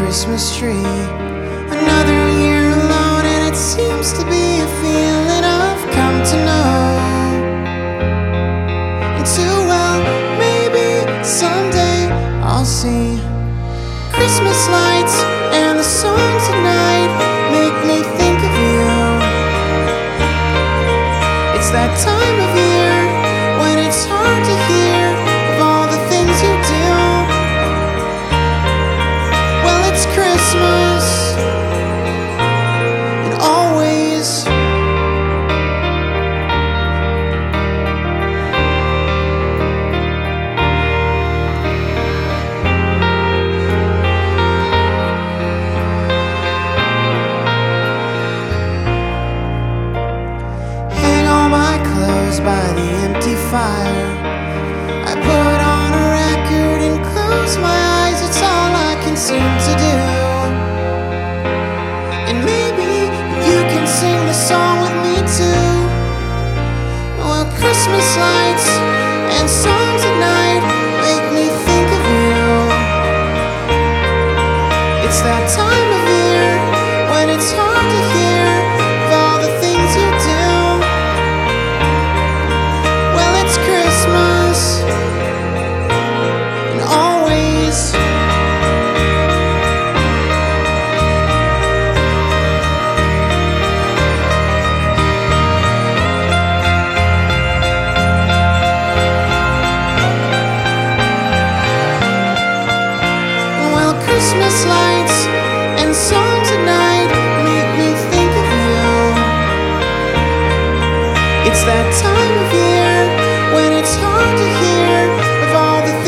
Christmas tree. Another year alone, and it seems to be a feeling I've come to know and too well. Maybe someday I'll see Christmas lights, and the songs at night make me think of you. It's that time of year when it's hard to hear of all the things you do. Well, it's Christmas, and always. Hang all my clothes by the empty fire. I put on a record and close my eyes. It's all I can seem to do. And maybe you can sing the song with me too. Well, Christmas lights and songs at night make me think of you. It's that time of year when it's hard to hear of all the things you do. Well, it's Christmas, and always. Well, Christmas lights and songs at night make me think of you. It's that time of year when it's hard to hear of all the